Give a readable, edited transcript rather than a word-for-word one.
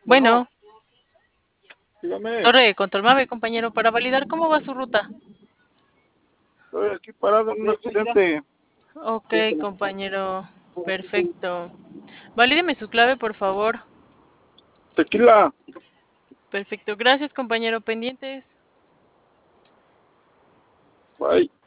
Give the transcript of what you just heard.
Bueno, Bueno, dígame, torre de control Mave, compañero, para validar cómo va su ruta. estoy aquí parado en un accidente. Ok, compañero, perfecto. Valídeme su clave, por favor. Tequila, Perfecto, gracias, compañero. Pendientes. bye.